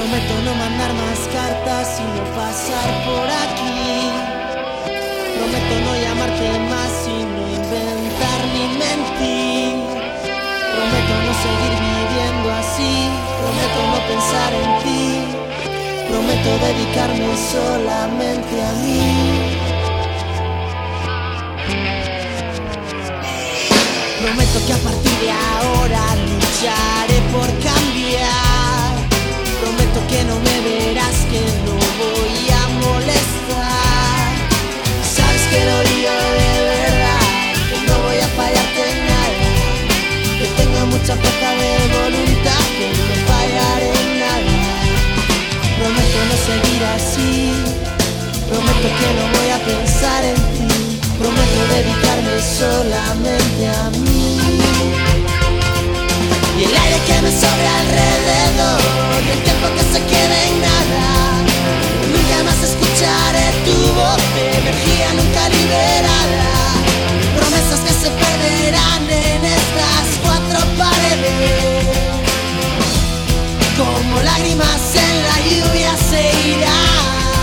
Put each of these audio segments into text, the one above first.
Prometo no mandar más cartas y no pasar por aquí. Prometo no llamarte más y no inventar ni mentir. Prometo no seguir viviendo así. Prometo no pensar en ti. Prometo dedicarme solamente a mí. Prometo que a partir de ahora lucharé por cambiar. Prometo que no me verás, que no voy a molestar. Sabes que lo digo de verdad, que no voy a fallarte en nada, que tengo mucha fuerza de voluntad, que no fallaré en nada. Prometo no seguir así. Prometo que no voy a pensar en ti. Prometo dedicarme solamente a mí. Y el aire que me sobra alrededor, y el tiempo que se quede en nada. Nunca más escucharé tu voz de energía nunca liberada. Promesas que se perderán en estas cuatro paredes. Como lágrimas en la lluvia se irán.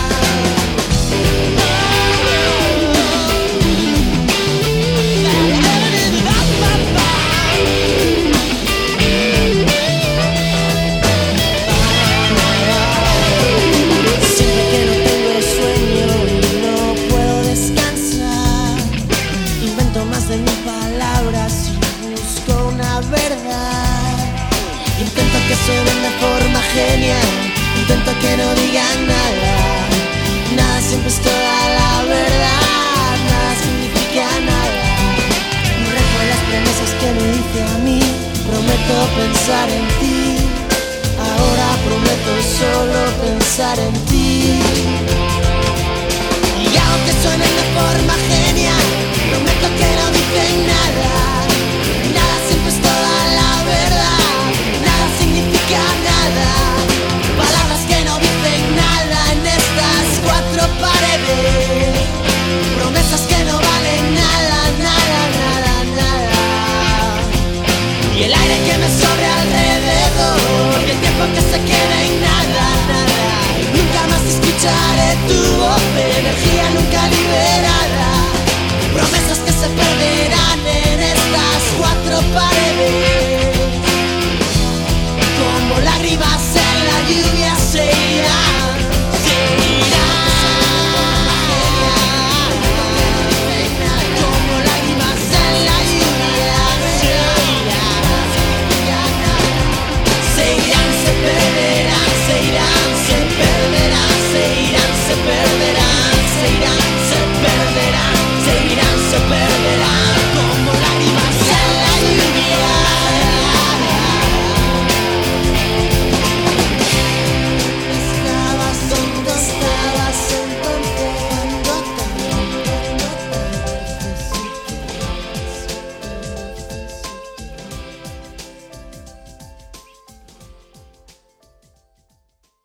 De mis palabras y busco una verdad. Intento que suenen de forma genial. Intento que no digan nada. Nada siempre es toda la verdad. Nada significa nada. Rejo las promesas que me hice a mí. Prometo pensar en ti. Ahora prometo solo pensar en ti. Y aunque suenen de forma genial,